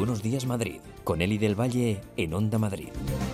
Buenos Días Madrid, con Eli del Valle en Onda Madrid.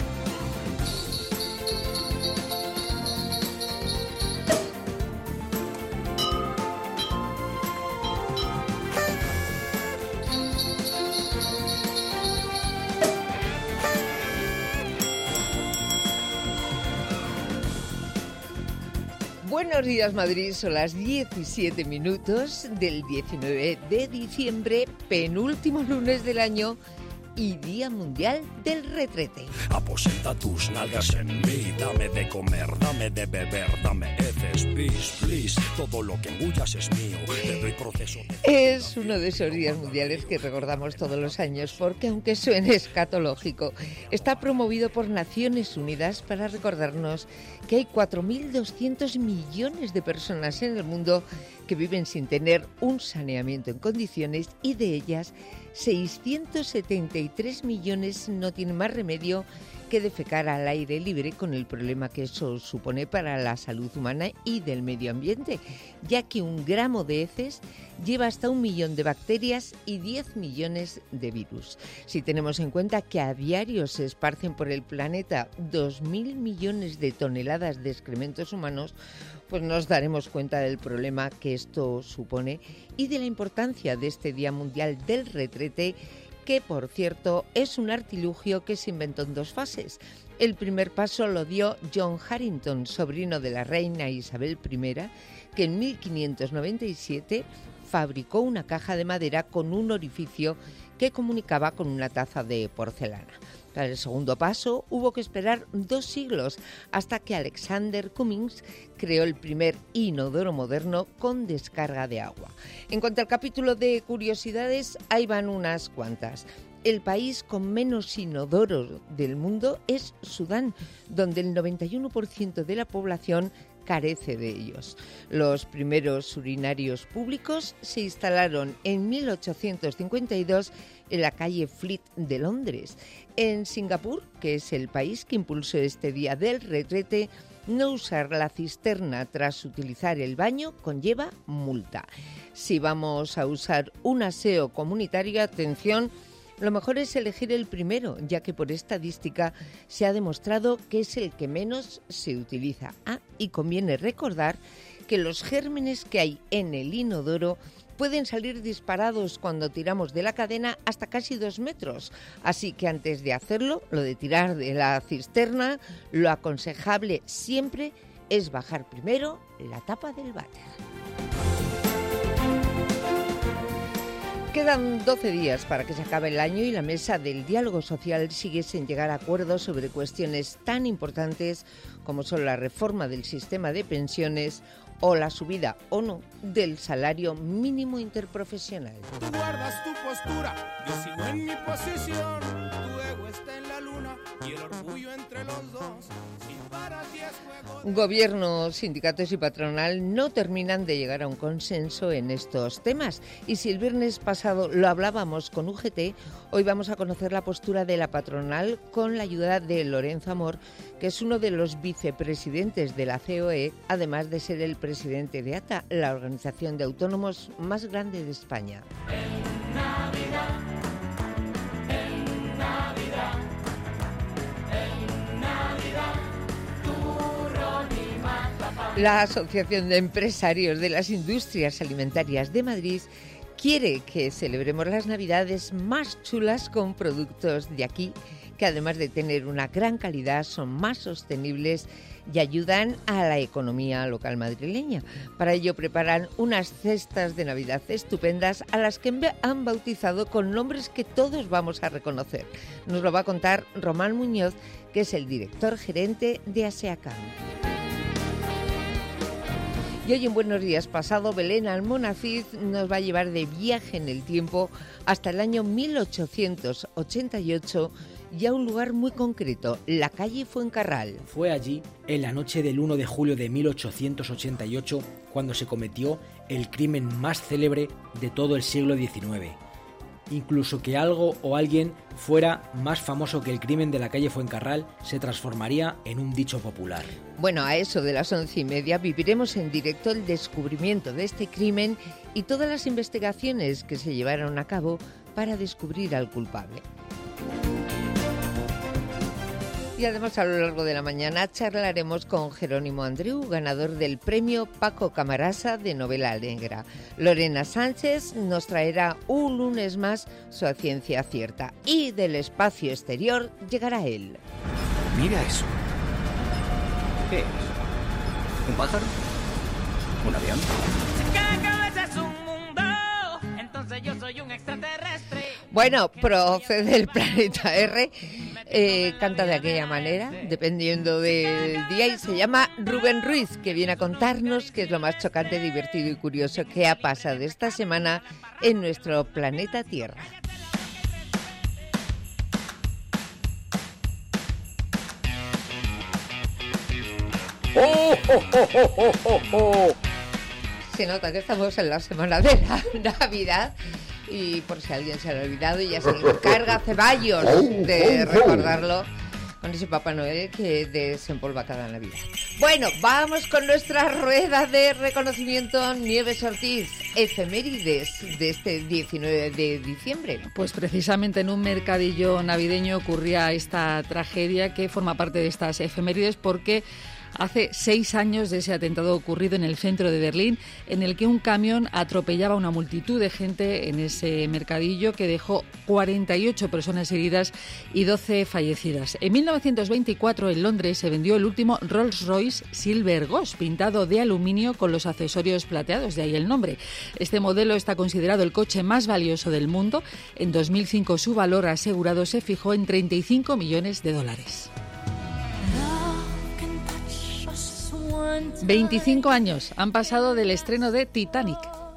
Buenos días Madrid, son las 17 minutos del 19 de diciembre, penúltimo lunes del año y Día Mundial del Retrete. Aposenta tus nalgas en mí, dame de comer, dame de beber, dame heces, please, please, todo lo que engullas es mío, te doy proceso de... Es uno de esos días mundiales que recordamos todos los años porque, aunque suene escatológico, está promovido por Naciones Unidas para recordarnos que hay 4.200 millones de personas en el mundo que viven sin tener un saneamiento en condiciones y de ellas 673 millones no tienen más remedio que defecar al aire libre, con el problema que eso supone para la salud humana y del medio ambiente, ya que 1 gramo de heces lleva hasta 1 millón de bacterias y 10 millones de virus. Si tenemos en cuenta que a diario se esparcen por el planeta 2.000 millones de toneladas de excrementos humanos, pues nos daremos cuenta del problema que esto supone y de la importancia de este Día Mundial del Retrete, que, por cierto, es un artilugio que se inventó en 2 fases. El primer paso lo dio John Harington, sobrino de la reina Isabel I, que en 1597 fabricó una caja de madera con un orificio que comunicaba con una taza de porcelana. Para el segundo paso hubo que esperar 2 siglos hasta que Alexander Cummings creó el primer inodoro moderno con descarga de agua. En cuanto al capítulo de curiosidades, ahí van unas cuantas. El país con menos inodoros del mundo es Sudán, donde el 91% de la población carece de ellos. Los primeros urinarios públicos se instalaron en 1852 en la calle Fleet de Londres. En Singapur, que es el país que impulsó este Día del Retrete, no usar la cisterna tras utilizar el baño conlleva multa. Si vamos a usar un aseo comunitario, atención, lo mejor es elegir el primero, ya que por estadística se ha demostrado que es el que menos se utiliza. Y conviene recordar que los gérmenes que hay en el inodoro pueden salir disparados cuando tiramos de la cadena hasta casi 2 metros. Así que antes de hacerlo, lo de tirar de la cisterna, lo aconsejable siempre es bajar primero la tapa del váter. Quedan 12 días para que se acabe el año y la mesa del diálogo social sigue sin llegar a acuerdos sobre cuestiones tan importantes como son la reforma del sistema de pensiones o la subida o no del salario mínimo interprofesional. Tú guardas tu postura, yo sigo en mi posición. Tu ego está en la luna y el orgullo entre los dos. Gobierno, sindicatos y patronal no terminan de llegar a un consenso en estos temas. Y si el viernes pasado lo hablábamos con UGT, hoy vamos a conocer la postura de la patronal con la ayuda de Lorenzo Amor, que es uno de los vicepresidentes de la COE, además de ser el presidente de ATA, la organización de autónomos más grande de España. En Navidad, en Navidad, en Navidad, turrón y mazapán. La Asociación de Empresarios de las Industrias Alimentarias de Madrid quiere que celebremos las Navidades más chulas con productos de aquí, que además de tener una gran calidad son más sostenibles y ayudan a la economía local madrileña. Para ello preparan unas cestas de Navidad estupendas a las que han bautizado con nombres que todos vamos a reconocer. Nos lo va a contar Román Muñoz, que es el director gerente de ASEACAM. Y hoy en Buenos Días Pasado, Belén Almonacid nos va a llevar de viaje en el tiempo hasta el año 1888 y a un lugar muy concreto, la calle Fuencarral. Fue allí, en la noche del 1 de julio de 1888, cuando se cometió el crimen más célebre de todo el siglo XIX. Incluso que algo o alguien fuera más famoso que el crimen de la calle Fuencarral se transformaría en un dicho popular. Bueno, a eso de las 11:30 viviremos en directo el descubrimiento de este crimen y todas las investigaciones que se llevaron a cabo para descubrir al culpable. Y además a lo largo de la mañana charlaremos con Jerónimo Andreu, ganador del premio Paco Camarasa de novela negra. Lorena Sánchez nos traerá un lunes más su A Ciencia Cierta. Y del espacio exterior llegará él. Mira eso. ¿Qué es? ¿Un pájaro? ¿Un avión? Cada cabeza es un mundo, entonces yo soy un extraterrestre. Bueno, procede del planeta R, canta de aquella manera, dependiendo del día, y se llama Rubén Ruiz, que viene a contarnos qué es lo más chocante, divertido y curioso que ha pasado esta semana en nuestro planeta Tierra. ¡Oh, oh, oh, oh, oh, oh, oh! Se nota que estamos en la semana de la Navidad y por si alguien se ha olvidado, ya se encarga Ceballos de recordarlo con ese Papá Noel que desempolva cada Navidad. Bueno, vamos con nuestra rueda de reconocimiento. Nieves Ortiz, efemérides de este 19 de diciembre. Pues precisamente en un mercadillo navideño ocurría esta tragedia que forma parte de estas efemérides porque hace 6 años de ese atentado ocurrido en el centro de Berlín, en el que un camión atropellaba a una multitud de gente en ese mercadillo que dejó 48 personas heridas y 12 fallecidas. En 1924 en Londres se vendió el último Rolls-Royce Silver Ghost, pintado de aluminio con los accesorios plateados, de ahí el nombre. Este modelo está considerado el coche más valioso del mundo. En 2005 su valor asegurado se fijó en $35 millones. 25 años han pasado del estreno de Titanic.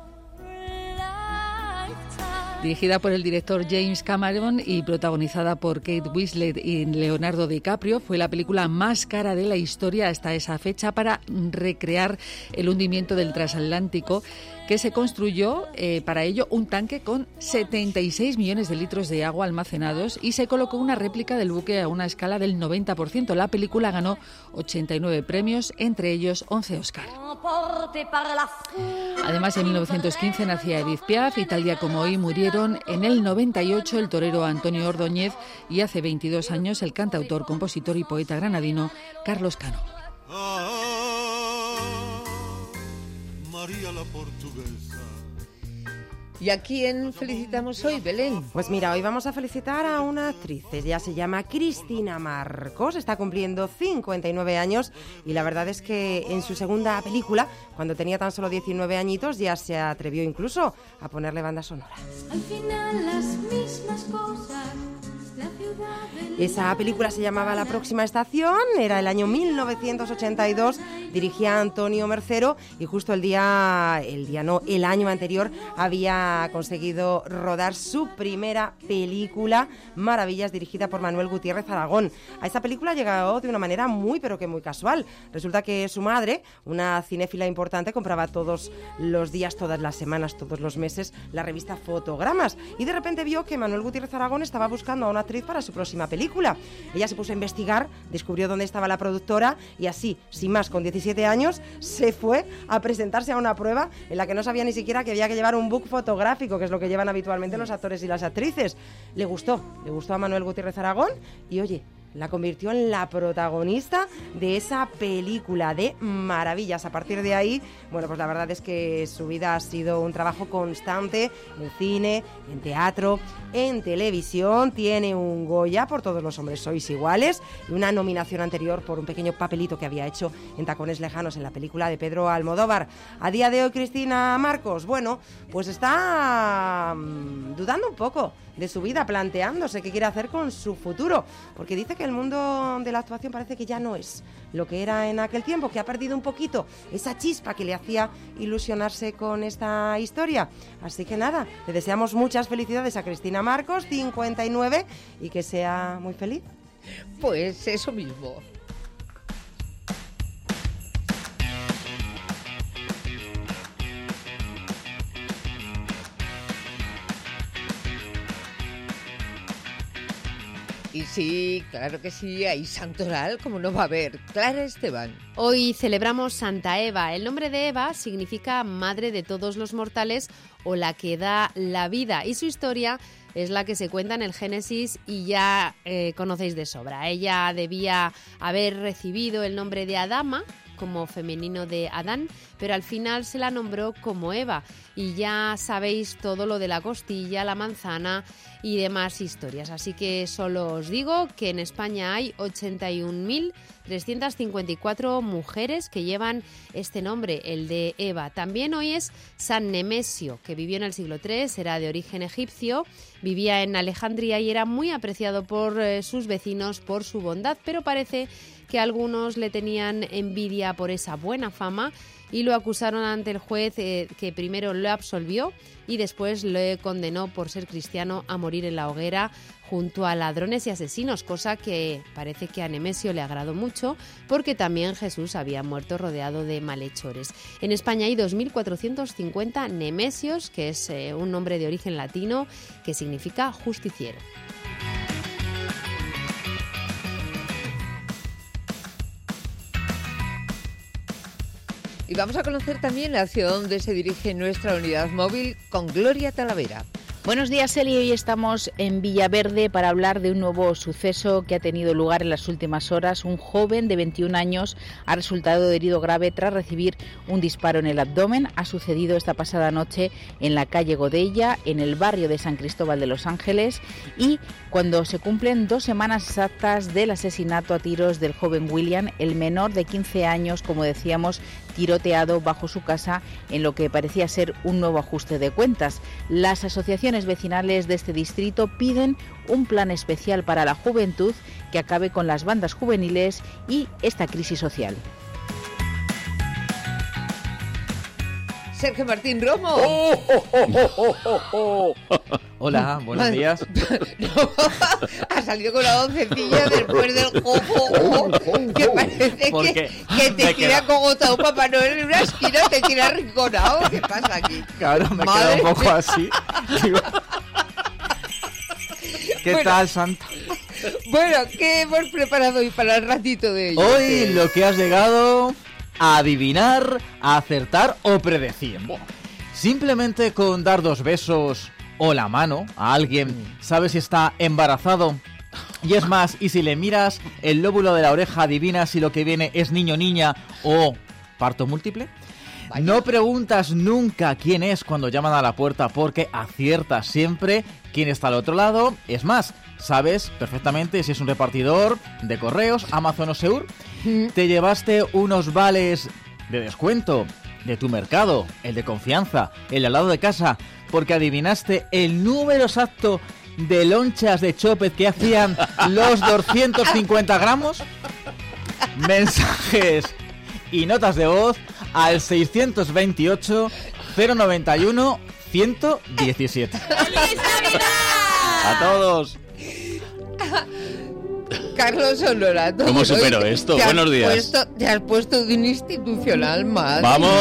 Dirigida por el director James Cameron y protagonizada por Kate Winslet y Leonardo DiCaprio, fue la película más cara de la historia hasta esa fecha para recrear el hundimiento del transatlántico, que se construyó para ello un tanque con 76 millones de litros de agua almacenados y se colocó una réplica del buque a una escala del 90%. La película ganó 89 premios, entre ellos 11 Oscar. Además, en 1915 nacía Edith Piaf y tal día como hoy murieron en el 98 el torero Antonio Ordóñez y hace 22 años el cantautor, compositor y poeta granadino Carlos Cano. María la Portuguesa. ¿Y a quién felicitamos hoy, Belén? Pues mira, hoy vamos a felicitar a una actriz. Ella se llama Cristina Marcos, está cumpliendo 59 años y la verdad es que en su segunda película, cuando tenía tan solo 19 añitos, ya se atrevió incluso a ponerle banda sonora. Al final las mismas cosas. Esa película se llamaba La próxima estación, era el año 1982, dirigía Antonio Mercero y justo el año anterior había conseguido rodar su primera película, Maravillas, dirigida por Manuel Gutiérrez Aragón. A esta película llegó de una manera muy pero que muy casual. Resulta que su madre, una cinéfila importante, compraba todos los días, todas las semanas, todos los meses la revista Fotogramas y de repente vio que Manuel Gutiérrez Aragón estaba buscando a una actriz para su próxima película. Ella se puso a investigar, descubrió dónde estaba la productora y así, sin más, con 17 años, se fue a presentarse a una prueba en la que no sabía ni siquiera que había que llevar un book fotográfico, que es lo que llevan habitualmente los actores y las actrices. Le gustó a Manuel Gutiérrez Aragón y oye, la convirtió en la protagonista de esa película de Maravillas. A partir de ahí, bueno, pues la verdad es que su vida ha sido un trabajo constante en cine, en teatro, en televisión. Tiene un Goya por Todos los hombres sois iguales y una nominación anterior por un pequeño papelito que había hecho en Tacones lejanos en la película de Pedro Almodóvar. A día de hoy, Cristina Marcos, bueno, pues está dudando un poco de su vida, planteándose qué quiere hacer con su futuro, porque dice que el mundo de la actuación parece que ya no es lo que era en aquel tiempo, que ha perdido un poquito esa chispa que le hacía ilusionarse con esta historia. Así que nada, le deseamos muchas felicidades a Cristina Marcos, 59, y que sea muy feliz. Pues eso mismo. Y sí, claro que sí, hay santoral, como no va a haber. Clara Esteban. Hoy celebramos Santa Eva. El nombre de Eva significa madre de todos los mortales o la que da la vida. Y su historia es la que se cuenta en el Génesis y ya conocéis de sobra. Ella debía haber recibido el nombre de Adama, como femenino de Adán, pero al final se la nombró como Eva. Y ya sabéis todo lo de la costilla, la manzana y demás historias. Así que solo os digo que en España hay 81.354 mujeres que llevan este nombre, el de Eva. También hoy es San Nemesio, que vivió en el siglo III, era de origen egipcio, vivía en Alejandría y era muy apreciado por sus vecinos por su bondad, pero parece que algunos le tenían envidia por esa buena fama y lo acusaron ante el juez, que primero lo absolvió y después lo condenó por ser cristiano a morir en la hoguera junto a ladrones y asesinos, cosa que parece que a Nemesio le agradó mucho porque también Jesús había muerto rodeado de malhechores. En España hay 2.450 Nemesios, que es un nombre de origen latino que significa justiciero. Y vamos a conocer también hacia dónde se dirige nuestra unidad móvil con Gloria Talavera. Buenos días, Eli. Hoy estamos en Villaverde para hablar de un nuevo suceso que ha tenido lugar en las últimas horas. Un joven de 21 años ha resultado herido grave tras recibir un disparo en el abdomen. Ha sucedido esta pasada noche en la calle Godella, en el barrio de San Cristóbal de Los Ángeles, y cuando se cumplen 2 semanas exactas del asesinato a tiros del joven William, el menor de 15 años, como decíamos, tiroteado bajo su casa en lo que parecía ser un nuevo ajuste de cuentas. Las asociaciones vecinales de este distrito piden un plan especial para la juventud que acabe con las bandas juveniles y esta crisis social. Sergio Martín Romo. Hola, buenos días. No, ha salido con la doncecilla después del jojo, que parece que te tira cogotado Papá Noel en una esquina, te tira rinconado. ¿Qué pasa aquí? Claro, me queda un poco así. ¿Qué tal, Santa? Bueno, ¿qué hemos preparado hoy para el ratito de ello? Hoy lo que has llegado a adivinar, a acertar o predecir. Simplemente con dar 2 besos o la mano a alguien, sabes si está embarazado. Y es más, y si le miras el lóbulo de la oreja, adivinas si lo que viene es niño, niña o parto múltiple. Vaya. No preguntas nunca quién es cuando llaman a la puerta porque aciertas siempre quién está al otro lado. Es más, sabes perfectamente si es un repartidor de correos, Amazon o Seur. Te llevaste unos vales de descuento de tu mercado, el de confianza, el al lado de casa, porque adivinaste el número exacto de lonchas de Chopet que hacían los 250 gramos. Mensajes y notas de voz al 628 091 117. ¡Feliz Navidad! A todos. Carlos Honorato. ¿Cómo supero esto? Buenos días. Te has puesto de un institucional más.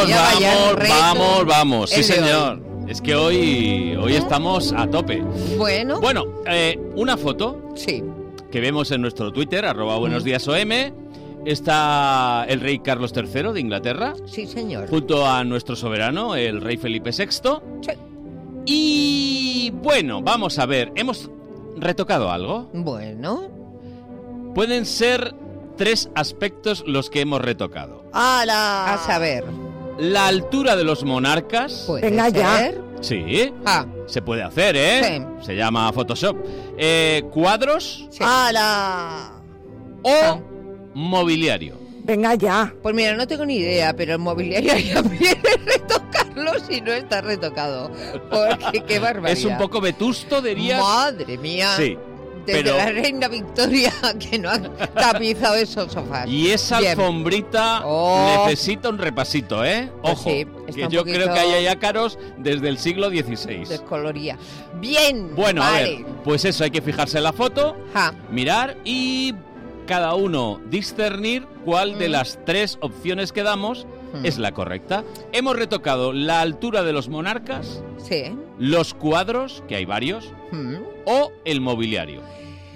Vamos. Sí, señor. Es que hoy estamos a tope. Bueno, una foto. Sí. Que vemos en nuestro Twitter, @buenosdiasom. Está el rey Carlos III de Inglaterra. Sí, señor. Junto a nuestro soberano, el rey Felipe VI. Sí. Y bueno, vamos a ver. ¿Hemos retocado algo? Bueno. Pueden ser 3 aspectos los que hemos retocado. ¡Hala! A saber. La altura de los monarcas. Venga ya. Sí. Se puede hacer, ¿eh? Sí. Se llama Photoshop. Cuadros. Sí. ¡Hala! O mobiliario. Venga ya. Pues mira, no tengo ni idea, pero el mobiliario ya viene retocarlo si no está retocado. Porque qué barbaridad. Es un poco vetusto, dirías. Madre mía. Sí. Desde la reina Victoria que no han tapizado esos sofás. Y esa alfombrita necesita un repasito, ¿eh? Ojo, pues sí, que yo creo que hay ácaros desde el siglo XVI. Descoloría. Bien, bueno, vale. A ver, pues eso, hay que fijarse en la foto, mirar y cada uno discernir cuál de las 3 opciones que damos es la correcta. Hemos retocado la altura de los monarcas, sí, los cuadros, que hay varios, o el mobiliario.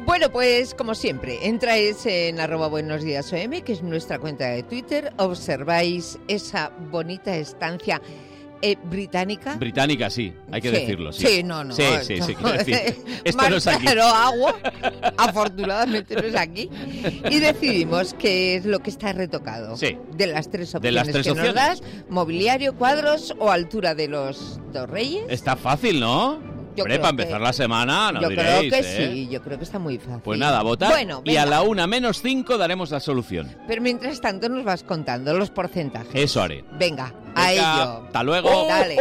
Bueno, pues como siempre, entráis en @buenosdiasOM, que es nuestra cuenta de Twitter, observáis esa bonita estancia británica. Británica, sí, hay que decirlo. Sí, sí, no. Sí, quiero decir, esto no es aquí. Pero agua, afortunadamente no es aquí. Y decidimos qué es lo que está retocado. Sí. De las tres opciones nos das, mobiliario, cuadros o altura de los dos reyes. Está fácil, ¿no? Hombre, para empezar la semana, no diréis, Yo creo que sí, yo creo que está muy fácil. Pues nada, votar bueno, y a la 1:05 daremos la solución. Pero mientras tanto nos vas contando los porcentajes. Eso haré. Venga, a ello. Hasta luego. Dale.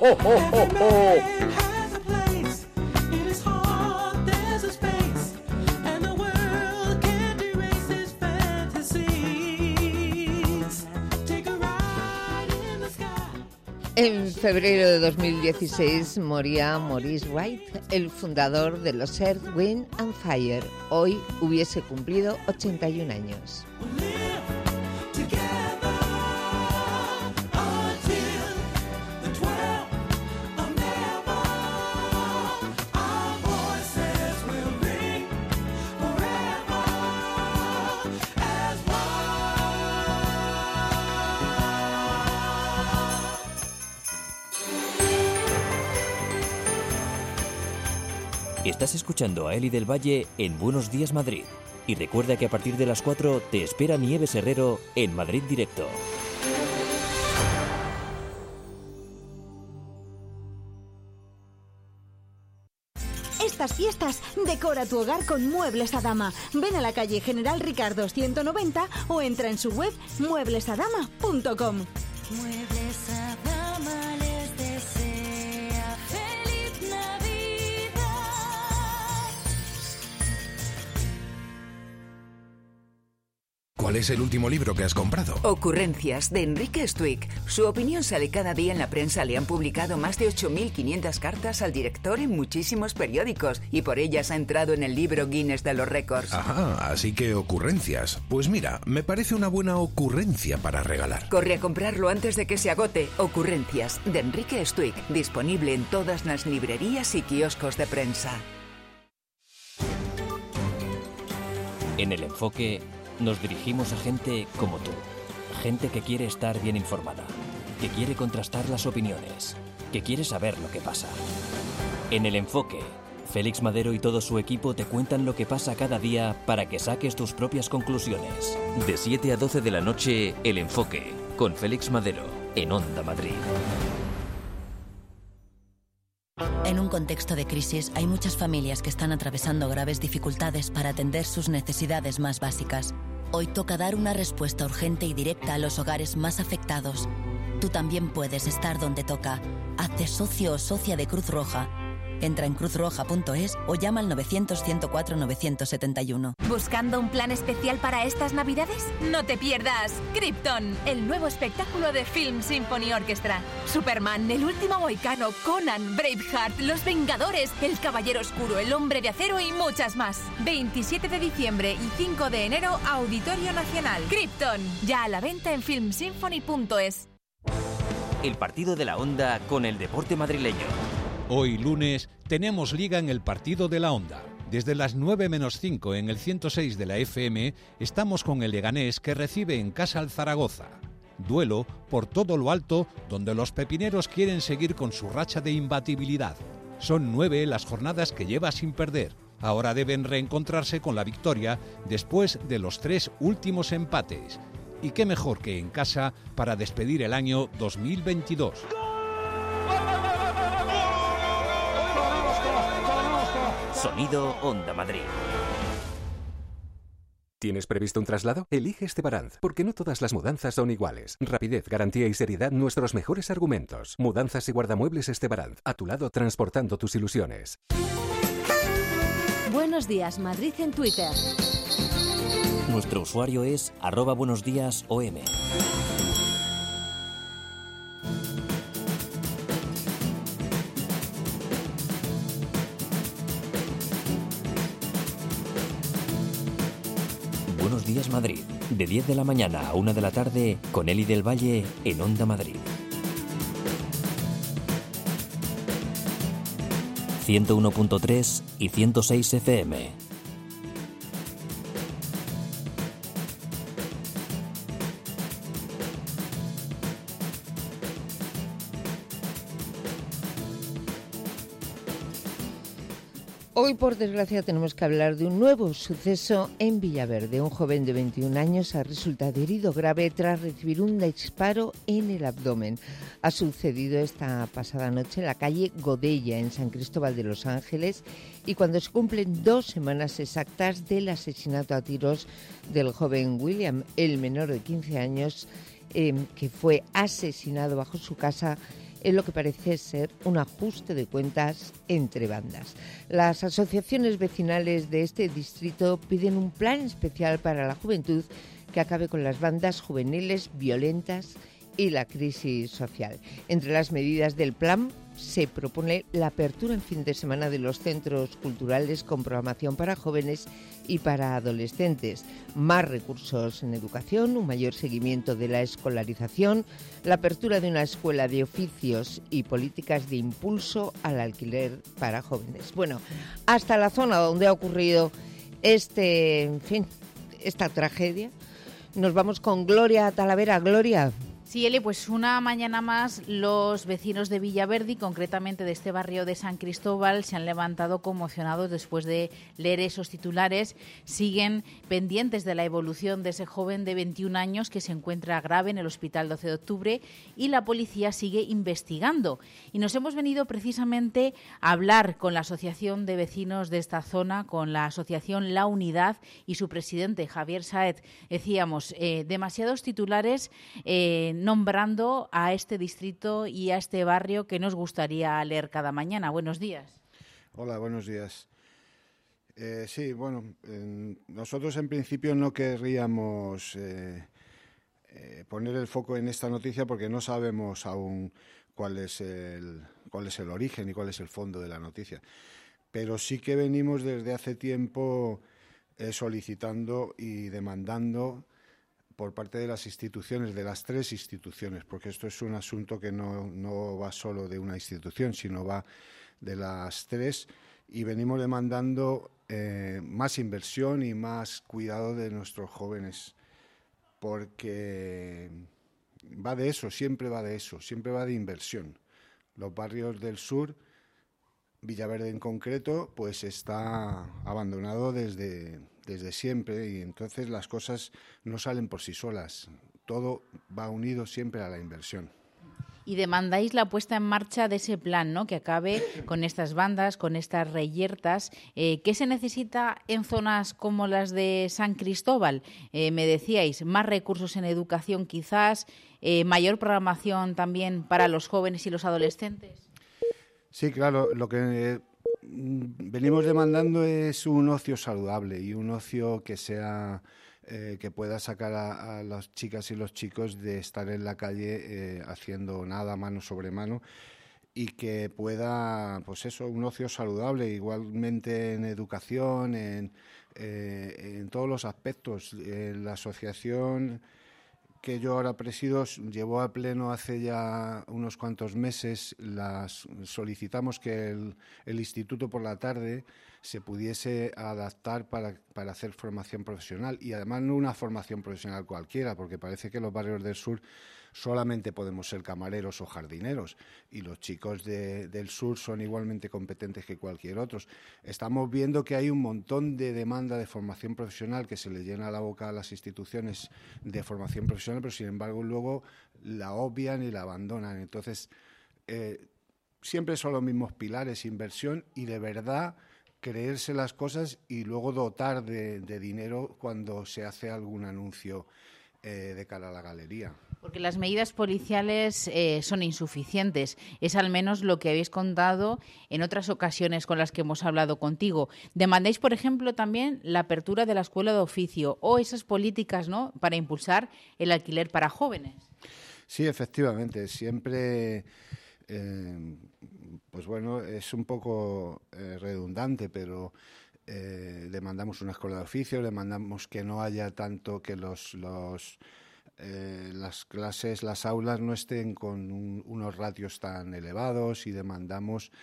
En febrero de 2016 moría Maurice White, el fundador de los Earth, Wind and Fire. Hoy hubiese cumplido 81 años. Estás escuchando a Eli del Valle en Buenos Días Madrid. Y recuerda que a partir de las 4 te espera Nieves Herrero en Madrid Directo. Estas fiestas, decora tu hogar con Muebles Adama. Ven a la calle General Ricardo 190 o entra en su web mueblesadama.com. Muebles Adama les desea feliz Navidad. ¿Cuál es el último libro que has comprado? Ocurrencias, de Enrique Stuick. Su opinión sale cada día en la prensa. Le han publicado más de 8.500 cartas al director en muchísimos periódicos y por ellas ha entrado en el libro Guinness de los récords. Ajá, así que Ocurrencias. Pues mira, me parece una buena ocurrencia para regalar. Corre a comprarlo antes de que se agote. Ocurrencias, de Enrique Stuick. Disponible en todas las librerías y kioscos de prensa. En El Enfoque nos dirigimos a gente como tú. Gente que quiere estar bien informada, que quiere contrastar las opiniones, que quiere saber lo que pasa. En El Enfoque, Félix Madero y todo su equipo te cuentan lo que pasa cada día para que saques tus propias conclusiones. De 7 a 12 de la noche, El Enfoque, con Félix Madero, en Onda Madrid. En un contexto de crisis, hay muchas familias que están atravesando graves dificultades para atender sus necesidades más básicas. Hoy toca dar una respuesta urgente y directa a los hogares más afectados. Tú también puedes estar donde toca. Hazte socio o socia de Cruz Roja. Entra en cruzroja.es o llama al 900-104-971. ¿Buscando un plan especial para estas Navidades? No te pierdas Krypton, el nuevo espectáculo de Film Symphony Orchestra. Superman, El último mohicano, Conan, Braveheart, Los Vengadores, El Caballero Oscuro, El Hombre de Acero y muchas más. 27 de diciembre y 5 de enero, Auditorio Nacional. Krypton, ya a la venta en filmsymphony.es. El partido de la Onda con el deporte madrileño. Hoy lunes tenemos liga en el partido de la Onda. Desde las 9:05 en el 106 de la FM estamos con el Leganés que recibe en casa al Zaragoza. Duelo por todo lo alto donde los pepineros quieren seguir con su racha de imbatibilidad. Son 9 las jornadas que lleva sin perder. Ahora deben reencontrarse con la victoria después de los 3 últimos empates. Y qué mejor que en casa para despedir el año 2022. Sonido Onda Madrid. ¿Tienes previsto un traslado? Elige Estebaranz, porque no todas las mudanzas son iguales. Rapidez, garantía y seriedad, nuestros mejores argumentos. Mudanzas y guardamuebles Estebaranz, a tu lado transportando tus ilusiones. Buenos días, Madrid en Twitter. Nuestro usuario es @buenosdiasom. Buenos días Madrid, de 10 de la mañana a 1 de la tarde, con Eli del Valle en Onda Madrid. 101.3 y 106 FM. Hoy, por desgracia, tenemos que hablar de un nuevo suceso en Villaverde. Un joven de 21 años ha resultado herido grave tras recibir un disparo en el abdomen. Ha sucedido esta pasada noche en la calle Godella, en San Cristóbal de los Ángeles, y cuando se cumplen 2 semanas exactas del asesinato a tiros del joven William, el menor de 15 años, que fue asesinado bajo su casa, en lo que parece ser un ajuste de cuentas entre bandas. Las asociaciones vecinales de este distrito piden un plan especial para la juventud que acabe con las bandas juveniles violentas y la crisis social. Entre las medidas del plan se propone la apertura en fin de semana de los centros culturales con programación para jóvenes y para adolescentes, más recursos en educación, un mayor seguimiento de la escolarización, la apertura de una escuela de oficios y políticas de impulso al alquiler para jóvenes. Bueno, hasta la zona donde ha ocurrido esta tragedia, nos vamos con Gloria Talavera. Gloria. Sí, Eli, pues una mañana más los vecinos de Villaverde, concretamente de este barrio de San Cristóbal, se han levantado conmocionados después de leer esos titulares. Siguen pendientes de la evolución de ese joven de 21 años que se encuentra grave en el Hospital 12 de Octubre y la policía sigue investigando. Y nos hemos venido precisamente a hablar con la Asociación de Vecinos de esta zona, con la Asociación La Unidad y su presidente, Javier Saez. Decíamos, demasiados titulares nombrando a este distrito y a este barrio que nos gustaría leer cada mañana. Buenos días. Hola, buenos días. Sí, bueno, nosotros en principio no querríamos poner el foco en esta noticia porque no sabemos aún cuál es el origen y cuál es el fondo de la noticia. Pero sí que venimos desde hace tiempo solicitando y demandando por parte de las instituciones, de las 3 instituciones, porque esto es un asunto que no va solo de una institución, sino va de las 3, y venimos demandando más inversión y más cuidado de nuestros jóvenes, porque va de eso, siempre va de inversión. Los barrios del sur, Villaverde en concreto, pues está abandonado desde siempre, y entonces las cosas no salen por sí solas. Todo va unido siempre a la inversión. Y demandáis la puesta en marcha de ese plan, ¿no?, que acabe con estas bandas, con estas reyertas. ¿Qué se necesita en zonas como las de San Cristóbal? Me decíais, más recursos en educación quizás, mayor programación también para los jóvenes y los adolescentes. Sí, claro, lo que venimos demandando es un ocio saludable y un ocio que sea que pueda sacar a las chicas y los chicos de estar en la calle haciendo nada, mano sobre mano, y que pueda, pues eso, un ocio saludable, igualmente en educación, en todos los aspectos. La asociación que yo ahora presido llevó a pleno hace ya unos cuantos meses, solicitamos que el instituto por la tarde se pudiese adaptar para hacer formación profesional, y además no una formación profesional cualquiera, porque parece que los barrios del sur solamente podemos ser camareros o jardineros, y los chicos del sur son igualmente competentes que cualquier otro. Estamos viendo que hay un montón de demanda de formación profesional, que se le llena la boca a las instituciones de formación profesional, pero sin embargo luego la obvian y la abandonan. Entonces, siempre son los mismos pilares: inversión y de verdad creerse las cosas, y luego dotar de dinero cuando se hace algún anuncio de cara a la galería. Porque las medidas policiales son insuficientes. Es al menos lo que habéis contado en otras ocasiones con las que hemos hablado contigo. Demandáis, por ejemplo, también la apertura de la escuela de oficio o esas políticas, ¿no?, para impulsar el alquiler para jóvenes. Sí, efectivamente. Siempre, pues bueno, es un poco redundante, pero demandamos una escuela de oficio, demandamos que no haya tanto, que las clases, las aulas no estén con unos ratios tan elevados, y demandamos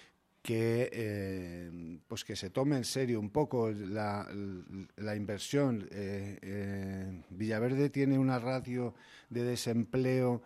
que pues que se tome en serio un poco la inversión. Villaverde tiene una ratio de desempleo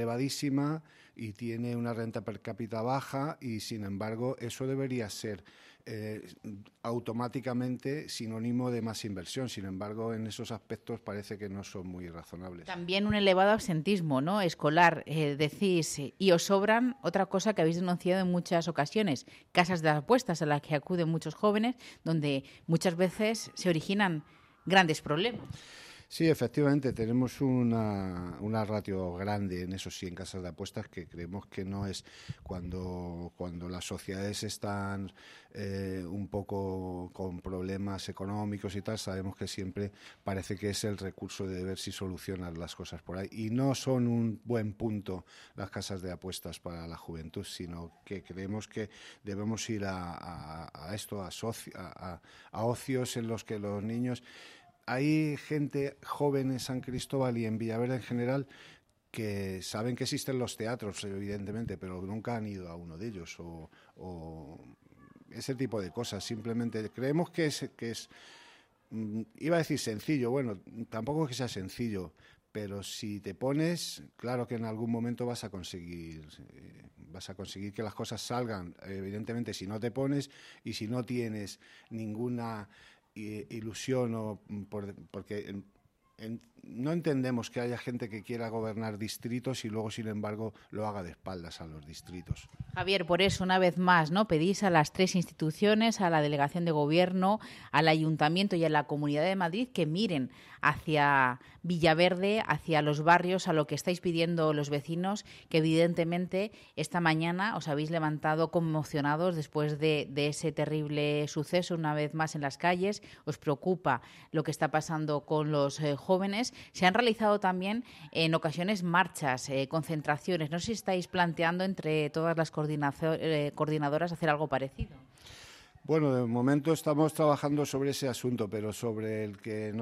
elevadísima y tiene una renta per cápita baja, y sin embargo eso debería ser automáticamente sinónimo de más inversión. Sin embargo, en esos aspectos parece que no son muy razonables. También un elevado absentismo, ¿no?, escolar, decís, y os sobran otra cosa que habéis denunciado en muchas ocasiones, casas de apuestas a las que acuden muchos jóvenes, donde muchas veces se originan grandes problemas. Sí, efectivamente, tenemos una ratio grande en eso sí, en casas de apuestas, que creemos que no es cuando las sociedades están un poco con problemas económicos y tal, sabemos que siempre parece que es el recurso de ver si solucionan las cosas por ahí. Y no son un buen punto las casas de apuestas para la juventud, sino que creemos que debemos ir a esto, a ocios en los que los niños... Hay gente joven en San Cristóbal y en Villaverde en general que saben que existen los teatros, evidentemente, pero nunca han ido a uno de ellos o ese tipo de cosas. Simplemente creemos que es iba a decir sencillo, bueno, tampoco es que sea sencillo, pero si te pones, claro que en algún momento vas a conseguir que las cosas salgan. Evidentemente, si no te pones y si no tienes ninguna ilusión porque no entendemos que haya gente que quiera gobernar distritos y luego, sin embargo, lo haga de espaldas a los distritos. Javier, por eso, una vez más, ¿no?, pedís a las 3 instituciones, a la Delegación de Gobierno, al Ayuntamiento y a la Comunidad de Madrid, que miren hacia Villaverde, hacia los barrios, a lo que estáis pidiendo los vecinos, que evidentemente esta mañana os habéis levantado conmocionados después de ese terrible suceso, una vez más en las calles. Os preocupa lo que está pasando con los jóvenes. Se han realizado también en ocasiones marchas, concentraciones. No sé si estáis planteando entre todas las coordinadoras hacer algo parecido. Bueno, de momento estamos trabajando sobre ese asunto, pero sobre el que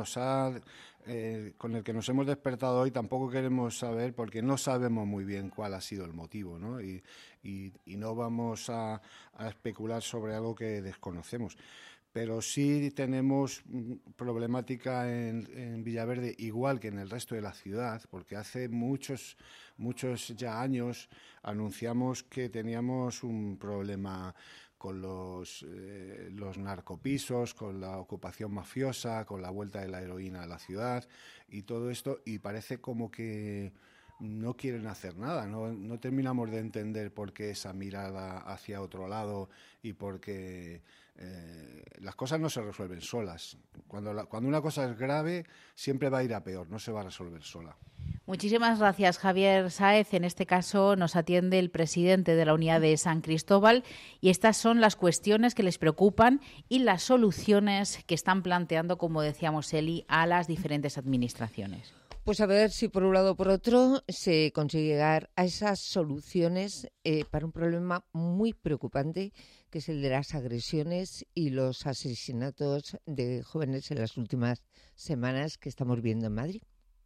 con el que nos hemos despertado hoy tampoco queremos saber, porque no sabemos muy bien cuál ha sido el motivo, ¿no? Y no vamos a especular sobre algo que desconocemos. Pero sí tenemos problemática en Villaverde, igual que en el resto de la ciudad, porque hace muchos ya años anunciamos que teníamos un problema con los narcopisos, con la ocupación mafiosa, con la vuelta de la heroína a la ciudad y todo esto, y parece como que no quieren hacer nada, no terminamos de entender por qué esa mirada hacia otro lado y por qué las cosas no se resuelven solas. Cuando una cosa es grave, siempre va a ir a peor, no se va a resolver sola. Muchísimas gracias, Javier Sáez. En este caso nos atiende el presidente de la Unidad de San Cristóbal y estas son las cuestiones que les preocupan y las soluciones que están planteando, como decíamos, Eli, a las diferentes administraciones. Pues a ver si por un lado o por otro se consigue llegar a esas soluciones para un problema muy preocupante, que es el de las agresiones y los asesinatos de jóvenes en las últimas semanas que estamos viendo en Madrid.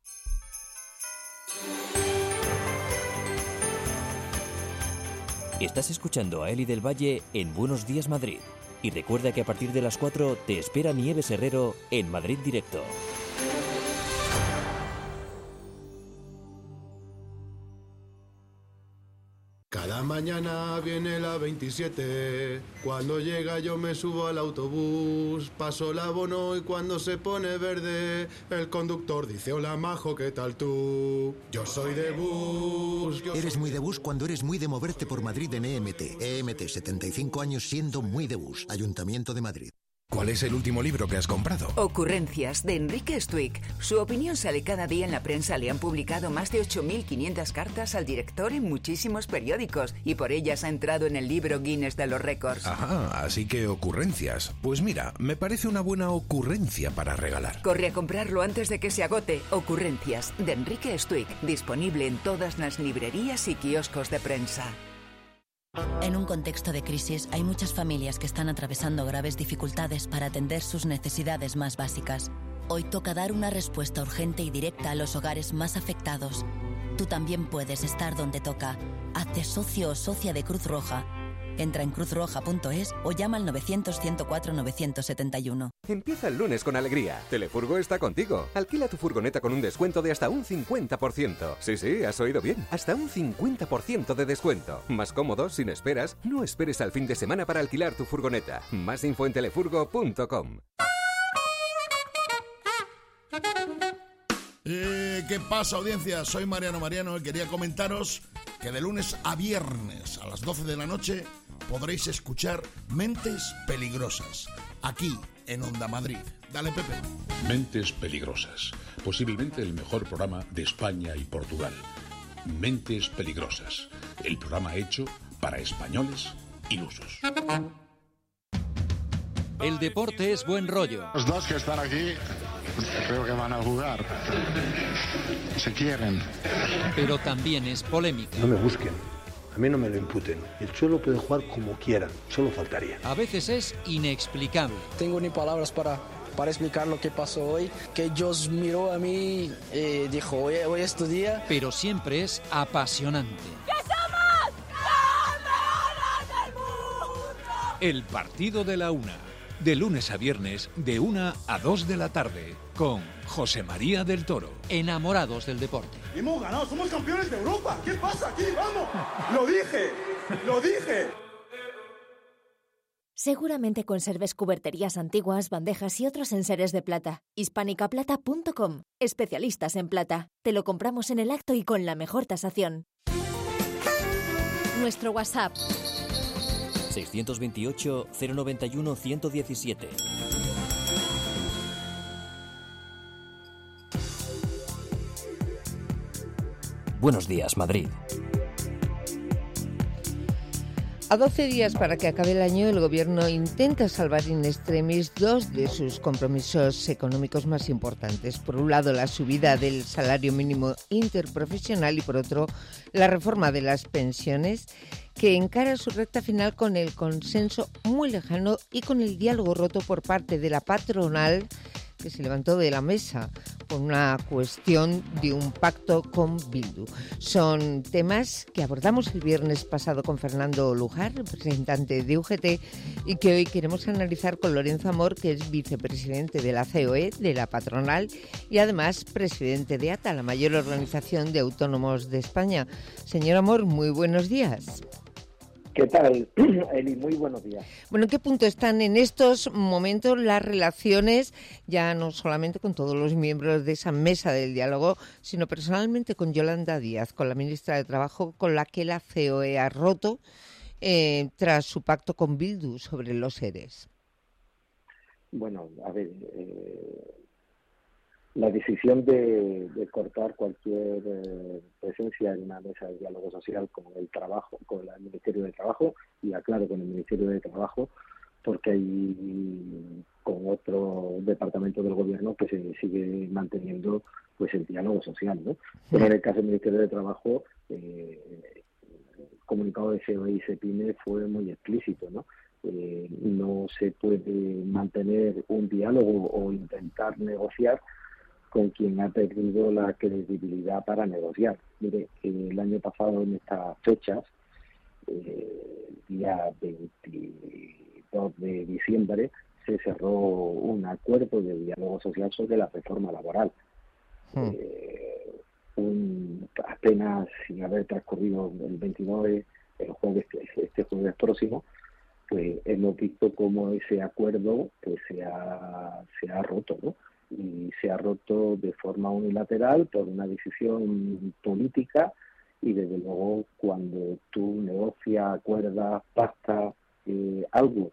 Estás escuchando a Eli del Valle en Buenos Días Madrid. Y recuerda que a partir de las 4 te espera Nieves Herrero en Madrid Directo. Cada mañana viene la 27, cuando llega yo me subo al autobús, paso el abono y cuando se pone verde, el conductor dice: hola majo, ¿qué tal tú? Yo soy de bus. Eres muy de bus cuando eres muy de moverte por Madrid en EMT. EMT, 75 años siendo muy de bus. Ayuntamiento de Madrid. ¿Cuál es el último libro que has comprado? Ocurrencias, de Enrique Stuick. Su opinión sale cada día en la prensa. Le han publicado más de 8.500 cartas al director en muchísimos periódicos y por ellas ha entrado en el libro Guinness de los récords. Ajá, así que ocurrencias. Pues mira, me parece una buena ocurrencia para regalar. Corre a comprarlo antes de que se agote. Ocurrencias, de Enrique Stuick. Disponible en todas las librerías y kioscos de prensa. En un contexto de crisis, hay muchas familias que están atravesando graves dificultades para atender sus necesidades más básicas. Hoy toca dar una respuesta urgente y directa a los hogares más afectados. Tú también puedes estar donde toca. Hazte socio o socia de Cruz Roja. Entra en cruzroja.es o llama al 900-104-971. Empieza el lunes con alegría. Telefurgo está contigo. Alquila tu furgoneta con un descuento de hasta un 50%. Sí, has oído bien. Hasta un 50% de descuento. Más cómodo, sin esperas. No esperes al fin de semana para alquilar tu furgoneta. Más info en telefurgo.com. ¿Qué pasa, audiencia? Soy Mariano y quería comentaros que de lunes a viernes a las 12 de la noche podréis escuchar Mentes Peligrosas, aquí en Onda Madrid. Dale, Pepe. Mentes Peligrosas, posiblemente el mejor programa de España y Portugal. Mentes Peligrosas, el programa hecho para españoles ilusos. El deporte es buen rollo. Los dos que están aquí creo que van a jugar. Se quieren. Pero también es polémica. No me busquen, a mí no me lo imputen. El Cholo puede jugar como quiera, solo faltaría. A veces es inexplicable. Tengo ni palabras para explicar lo que pasó hoy, que Dios miró a mí y dijo, hoy es tu día. Pero siempre es apasionante. ¡Que somos los mejores del mundo! El partido de la una. De lunes a viernes, de 1 a 2 de la tarde, con José María del Toro. Enamorados del deporte. Hemos ganado, somos campeones de Europa. ¿Qué pasa aquí? ¡Vamos! ¡Lo dije! Seguramente conserves cuberterías antiguas, bandejas y otros enseres de plata. Hispanicaplata.com. Especialistas en plata. Te lo compramos en el acto y con la mejor tasación. Nuestro WhatsApp 628 091 117. Buenos días, Madrid. A 12 días para que acabe el año, el Gobierno intenta salvar in extremis dos de sus compromisos económicos más importantes. Por un lado, la subida del salario mínimo interprofesional y por otro, la reforma de las pensiones, que encara su recta final con el consenso muy lejano y con el diálogo roto por parte de la patronal, que se levantó de la mesa por una cuestión de un pacto con Bildu. Son temas que abordamos el viernes pasado con Fernando Lujar, representante de UGT, y que hoy queremos analizar con Lorenzo Amor, que es vicepresidente de la COE, de la patronal, y además presidente de ATA, la mayor organización de autónomos de España. Señor Amor, muy buenos días. ¿Qué tal, Eli? Muy buenos días. Bueno, ¿en qué punto están en estos momentos las relaciones, ya no solamente con todos los miembros de esa mesa del diálogo, sino personalmente con Yolanda Díaz, con la ministra de Trabajo, con la que la COE ha roto tras su pacto con Bildu sobre los ERES? Bueno, a ver, la decisión de cortar cualquier presencia en una mesa de diálogo social con el trabajo, con el Ministerio de Trabajo, y aclaro, con el Ministerio de Trabajo, porque hay con otro departamento del gobierno que se sigue manteniendo pues el diálogo social, ¿no? Pero en el caso del Ministerio de Trabajo, el comunicado de COE y CEPIME fue muy explícito, ¿no? No se puede mantener un diálogo o intentar negociar con quien ha perdido la credibilidad para negociar. Mire, el año pasado en estas fechas, día 22 de diciembre, se cerró un acuerdo de diálogo social sobre la reforma laboral. Apenas sin haber transcurrido el 29, este jueves próximo, pues hemos visto cómo ese acuerdo pues se ha roto, ¿no? Y se ha roto de forma unilateral por una decisión política, y desde luego cuando tú negocias, acuerdas, pactas algo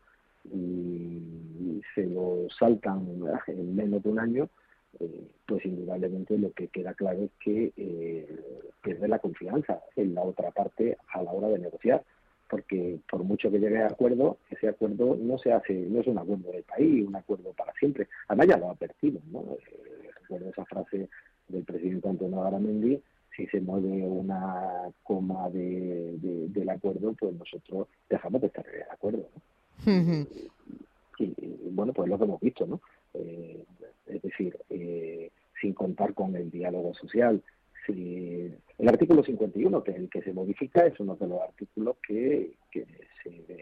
y se lo saltan en menos de un año, pues indudablemente lo que queda claro es que pierde la confianza en la otra parte a la hora de negociar, porque por mucho que llegue a acuerdo, ese acuerdo no se hace, no es un acuerdo del país, un acuerdo para siempre. Además ya lo ha advertido, ¿no? Recuerdo esa frase del presidente Antonio Garamendi: si se mueve una coma del acuerdo, pues nosotros dejamos de estar en el acuerdo, ¿no? Y bueno, pues lo que hemos visto, ¿no? Es decir, sin contar con el diálogo social. El artículo 51, que es el que se modifica, es uno de los artículos que se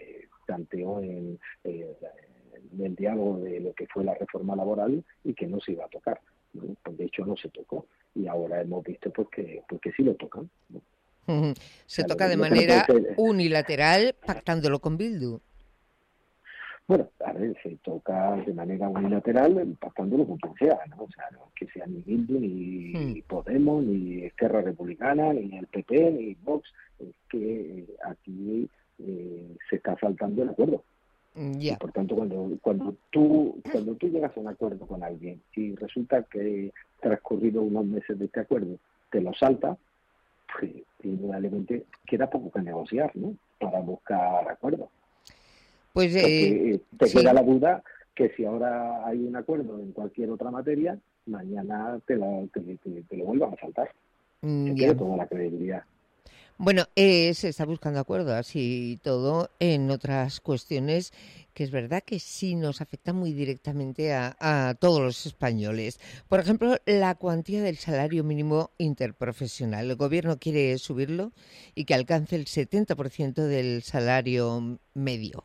planteó en el diálogo de lo que fue la reforma laboral y que no se iba a tocar, ¿no? Pues de hecho no se tocó y ahora hemos visto pues que sí lo tocan, ¿no? Se toca de manera unilateral pactándolo con Bildu. Bueno, a ver, se toca de manera unilateral pactándolo con quien sea, ¿no? O sea, no que sea ni Bildu, ni Podemos, ni Esquerra Republicana, ni el PP, ni Vox. Es que aquí se está saltando el acuerdo. Y por tanto, cuando tú llegas a un acuerdo con alguien y resulta que transcurrido unos meses de este acuerdo te lo salta, pues indudablemente queda poco que negociar, ¿no? Para buscar acuerdos. Pues te queda la duda que si ahora hay un acuerdo en cualquier otra materia, mañana te lo vuelvan a saltar. Se queda toda la credibilidad. Bueno, se está buscando acuerdo, así todo, en otras cuestiones que es verdad que sí nos afecta muy directamente a todos los españoles. Por ejemplo, la cuantía del salario mínimo interprofesional. El Gobierno quiere subirlo y que alcance el 70% del salario medio.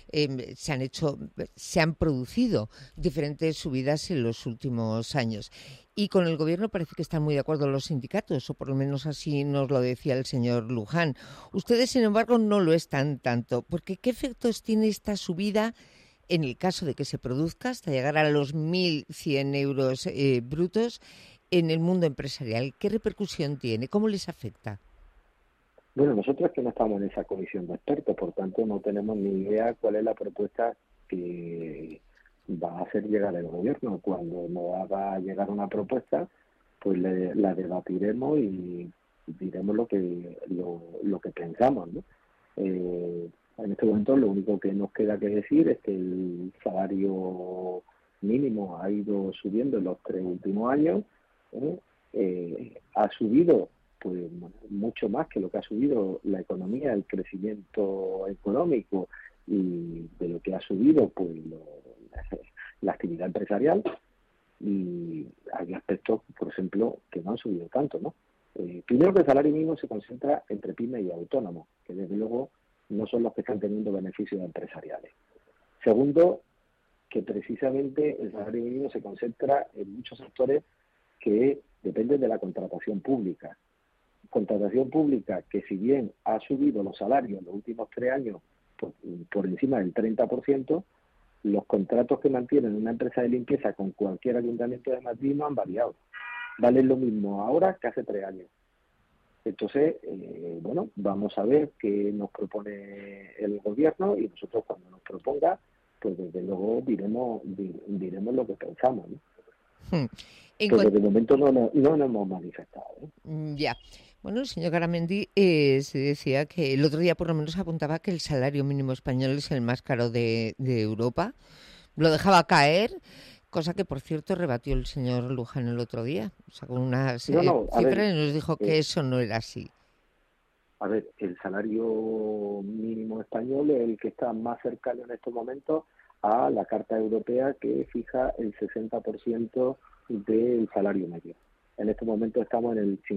Se han producido diferentes subidas en los últimos años. Y con el Gobierno parece que están muy de acuerdo los sindicatos, o por lo menos así nos lo decía el señor Luján. Ustedes, sin embargo, no lo están tanto, porque ¿qué efectos tiene esta subida en el caso de que se produzca hasta llegar a los 1.100 euros brutos en el mundo empresarial? ¿Qué repercusión tiene? ¿Cómo les afecta? Bueno, nosotros que no estamos en esa comisión de expertos, por tanto no tenemos ni idea cuál es la propuesta que va a hacer llegar el Gobierno. Cuando nos haga llegar una propuesta, pues la debatiremos y diremos lo que pensamos, ¿no? En este momento lo único que nos queda que decir es que el salario mínimo ha ido subiendo en los 3 últimos años, ha subido pues mucho más que lo que ha subido la economía, el crecimiento económico, y de lo que ha subido pues la actividad empresarial, y hay aspectos, por ejemplo, que no han subido tanto, ¿no? Primero, que el salario mínimo se concentra entre pymes y autónomos, que desde luego no son los que están teniendo beneficios empresariales. Segundo, que precisamente el salario mínimo se concentra en muchos sectores que dependen de la contratación pública. Contratación pública que, si bien ha subido los salarios en los últimos 3 años por encima del 30%, los contratos que mantienen una empresa de limpieza con cualquier ayuntamiento de Madrid no han variado. Valen lo mismo ahora que hace 3 años. Entonces, bueno, vamos a ver qué nos propone el Gobierno, y nosotros, cuando nos proponga, pues desde luego diremos lo que pensamos, ¿no? Pero de momento no nos hemos manifestado, ¿eh? Ya. Bueno, el señor Garamendi se decía que el otro día por lo menos apuntaba que el salario mínimo español es el más caro de Europa. Lo dejaba caer, cosa que, por cierto, rebatió el señor Luján el otro día. Sacó unas cifras y nos dijo que eso no era así. A ver, el salario mínimo español es el que está más cercano en estos momentos a la Carta Europea, que fija el 60% del salario medio. En este momento estamos en el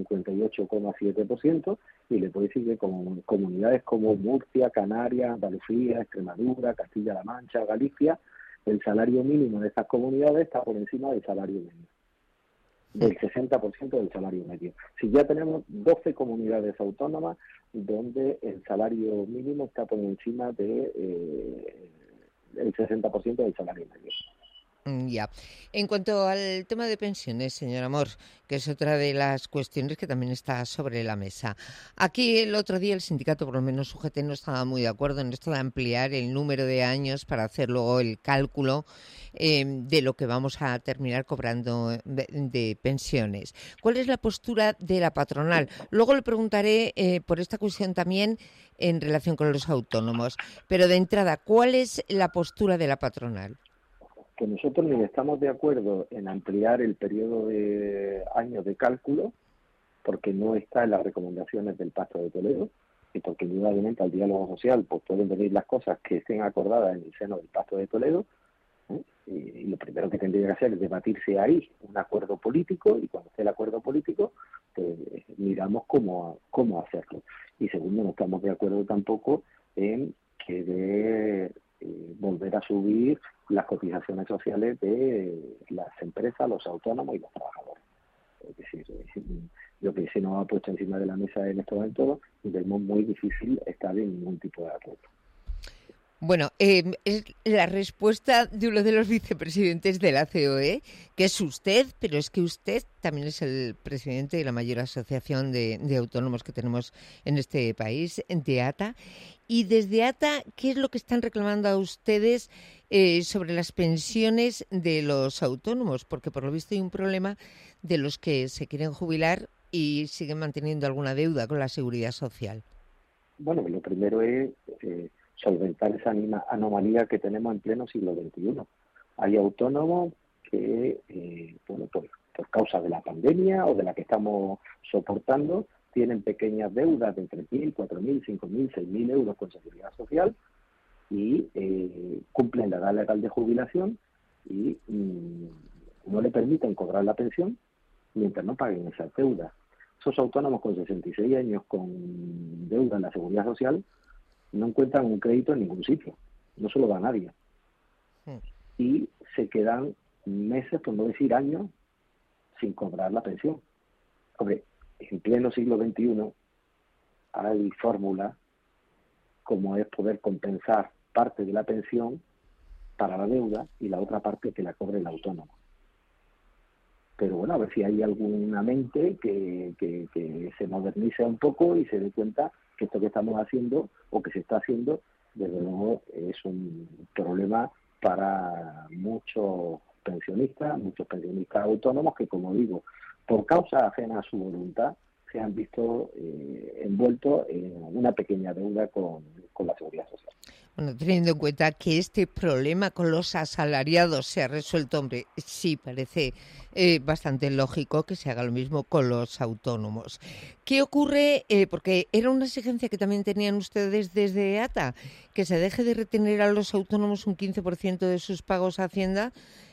58,7%, y le puedo decir que con comunidades como Murcia, Canarias, Andalucía, Extremadura, Castilla-La Mancha, Galicia, el salario mínimo de estas comunidades está por encima del salario medio, del 60% del salario medio. Si ya tenemos 12 comunidades autónomas donde el salario mínimo está por encima de el 60% del salario medio. Ya. En cuanto al tema de pensiones, señor Amor, que es otra de las cuestiones que también está sobre la mesa. Aquí el otro día el sindicato, por lo menos UGT, no estaba muy de acuerdo en esto de ampliar el número de años para hacer luego el cálculo de lo que vamos a terminar cobrando de pensiones. ¿Cuál es la postura de la patronal? Luego le preguntaré por esta cuestión también en relación con los autónomos. Pero de entrada, ¿cuál es la postura de la patronal? Que nosotros ni estamos de acuerdo en ampliar el periodo de años de cálculo, porque no está en las recomendaciones del Pacto de Toledo, y porque indudablemente al diálogo social pues pueden venir las cosas que estén acordadas en el seno del Pacto de Toledo, ¿eh? Y lo primero que tendría que hacer es debatirse ahí un acuerdo político, y cuando esté el acuerdo político, pues miramos cómo hacerlo. Y segundo, no estamos de acuerdo tampoco en quiere volver a subir las cotizaciones sociales de las empresas, los autónomos y los trabajadores. Es decir, lo que se nos ha puesto encima de la mesa en estos momentos, vemos muy difícil estar en ningún tipo de acuerdo. Bueno, es la respuesta de uno de los vicepresidentes de la COE, que es usted, pero es que usted también es el presidente de la mayor asociación de autónomos que tenemos en este país, de ATA. Y desde ATA, ¿qué es lo que están reclamando a ustedes sobre las pensiones de los autónomos? Porque por lo visto hay un problema de los que se quieren jubilar y siguen manteniendo alguna deuda con la Seguridad Social. Bueno, lo primero es solventar esa anomalía que tenemos en pleno siglo XXI. Hay autónomos que, por causa de la pandemia o de la que estamos soportando, tienen pequeñas deudas de entre 1.000, 4.000, 5.000, 6.000 euros con Seguridad Social y cumplen la edad legal de jubilación y no le permiten cobrar la pensión mientras no paguen esas deudas. Esos autónomos con 66 años con deuda en la Seguridad Social no encuentran un crédito en ningún sitio, no se lo da a nadie. Y se quedan meses, por no decir años, sin cobrar la pensión. Hombre, en pleno siglo XXI hay fórmulas como es poder compensar parte de la pensión para la deuda y la otra parte que la cobre el autónomo. Pero bueno, a ver si hay alguna mente que se modernice un poco y se dé cuenta que esto que estamos haciendo o que se está haciendo, desde luego, es un problema para muchos pensionistas autónomos que, como digo, por causa ajena a su voluntad, se han visto envueltos en una pequeña deuda con la Seguridad Social. Bueno, teniendo en cuenta que este problema con los asalariados se ha resuelto, hombre, sí parece bastante lógico que se haga lo mismo con los autónomos. ¿Qué ocurre? Porque era una exigencia que también tenían ustedes desde ATA, que se deje de retener a los autónomos un 15% de sus pagos a Hacienda,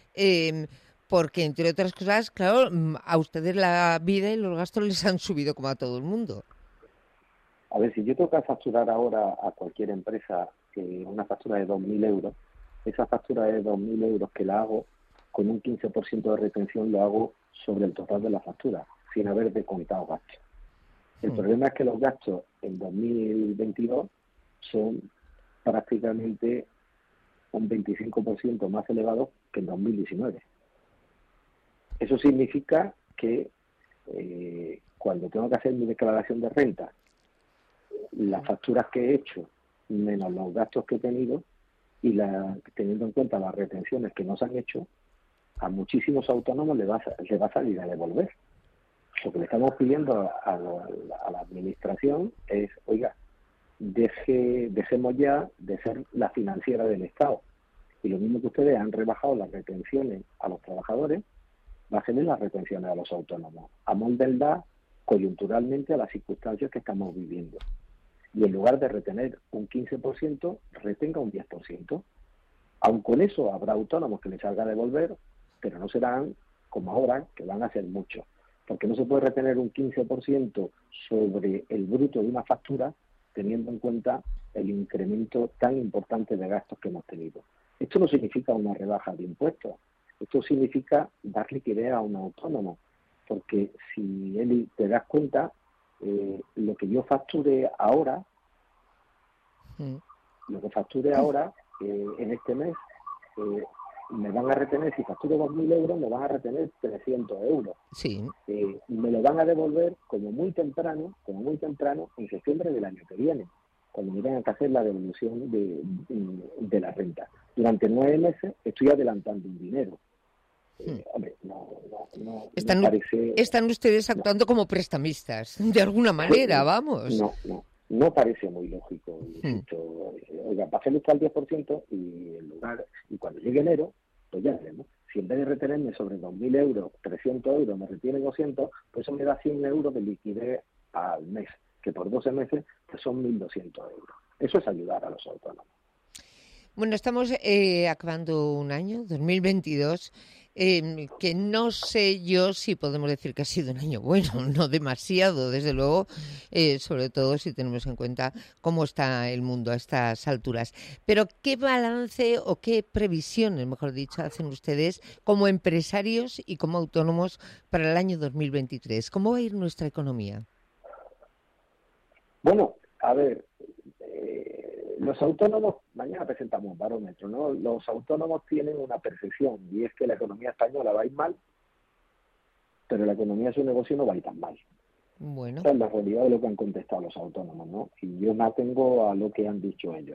porque, entre otras cosas, claro, a ustedes la vida y los gastos les han subido como a todo el mundo. A ver, si yo tengo que facturar ahora a cualquier empresa una factura de 2.000 euros, esa factura de 2.000 euros que la hago con un 15% de retención lo hago sobre el total de la factura, sin haber descontado gastos. El problema es que los gastos en 2022 son prácticamente un 25% más elevados que en 2019. Eso significa que cuando tengo que hacer mi declaración de renta, las facturas que he hecho menos los gastos que he tenido y teniendo en cuenta las retenciones que no se han hecho, a muchísimos autónomos le va a salir a devolver. Lo que le estamos pidiendo a la administración es, oiga, dejemos ya de ser la financiera del Estado. Y lo mismo que ustedes han rebajado las retenciones a los trabajadores, bajen las retenciones a los autónomos. Amóldenlas coyunturalmente a las circunstancias que estamos viviendo. Y en lugar de retener un 15%, retenga un 10%. Aun con eso habrá autónomos que les salga a devolver, pero no serán como ahora, que van a ser muchos. Porque no se puede retener un 15% sobre el bruto de una factura, teniendo en cuenta el incremento tan importante de gastos que hemos tenido. Esto no significa una rebaja de impuestos. Esto significa dar liquidez a un autónomo. Porque si él te das cuenta, lo que yo facture ahora, en este mes, me van a retener, si facturo 2.000 euros, me van a retener 300 euros. Sí. Me lo van a devolver como muy temprano, en septiembre del año que viene, cuando me tengan que hacer la devolución de la renta. Durante 9 meses estoy adelantando un dinero. Hombre, no parece... Están ustedes actuando como prestamistas, de alguna manera, vamos. No parece muy lógico. Oiga, bájale usted al 10% y cuando llegue enero, pues ya veremos. Si en vez de retenerme sobre 2.000 euros, 300 euros, me retiene 200, pues eso me da 100 euros de liquidez al mes, que por 12 meses pues son 1.200 euros. Eso es ayudar a los autónomos. Bueno, estamos acabando un año, 2022, que no sé yo si podemos decir que ha sido un año bueno, no demasiado, desde luego, sobre todo si tenemos en cuenta cómo está el mundo a estas alturas. Pero, ¿qué balance o qué previsiones, mejor dicho, hacen ustedes como empresarios y como autónomos para el año 2023? ¿Cómo va a ir nuestra economía? Bueno, a ver, los autónomos, mañana presentamos un barómetro, ¿no? Los autónomos tienen una percepción, y es que la economía española va a ir mal, pero la economía de su negocio no va a ir tan mal. Bueno. Esa es la realidad de lo que han contestado los autónomos, ¿no? Y yo me atengo a lo que han dicho ellos.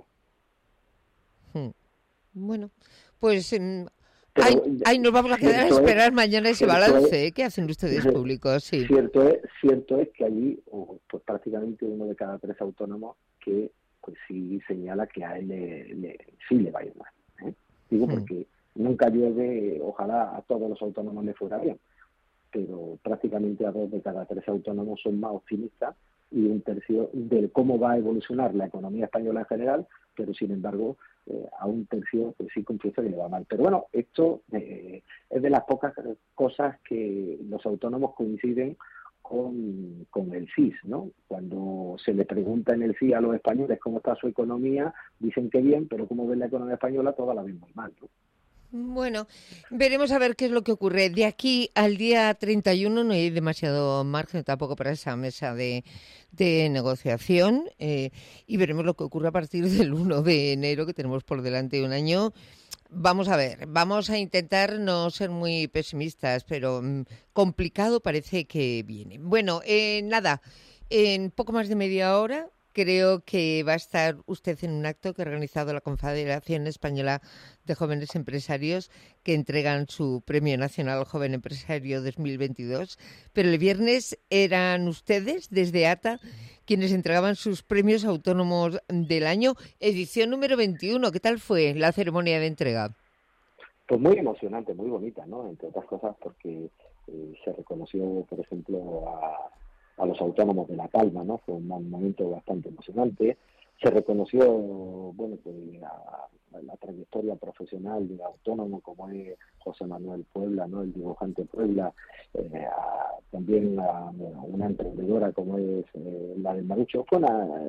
Bueno, pues ahí nos vamos a quedar a esperar mañana ese balance. ¿Qué hacen ustedes públicos? Sí. Cierto es que allí, pues prácticamente uno de cada 3 autónomos que pues sí señala que a él sí le va a ir mal. Digo porque nunca llueve, ojalá a todos los autónomos les fuera bien, pero prácticamente a 2 de cada 3 autónomos son más optimistas y 1/3 de cómo va a evolucionar la economía española en general, pero sin embargo a 1/3 pues sí confiesa que le va mal. Pero bueno, esto es de las pocas cosas que los autónomos coinciden con el CIS, ¿no? Cuando se le pregunta en el CIS a los españoles cómo está su economía, dicen que bien, pero cómo ven la economía española, toda la ven muy mal, ¿no? Bueno, veremos a ver qué es lo que ocurre. De aquí al día 31 no hay demasiado margen tampoco para esa mesa de negociación y veremos lo que ocurre a partir del 1 de enero, que tenemos por delante un año. Vamos a ver, vamos a intentar no ser muy pesimistas, pero complicado parece que viene. Bueno, nada, en poco más de media hora creo que va a estar usted en un acto que ha organizado la Confederación Española de Jóvenes Empresarios, que entregan su Premio Nacional Joven Empresario 2022. Pero el viernes eran ustedes, desde ATA, quienes entregaban sus premios autónomos del año, edición número 21. ¿Qué tal fue la ceremonia de entrega? Pues muy emocionante, muy bonita, ¿no? Entre otras cosas porque se reconoció, por ejemplo, a los autónomos de La Palma, ¿no? Fue un momento bastante emocionante. Se reconoció, bueno, pues la trayectoria profesional de autónomo como es José Manuel Puebla, ¿no? El dibujante Puebla, también una emprendedora como es la del Marucho. Fue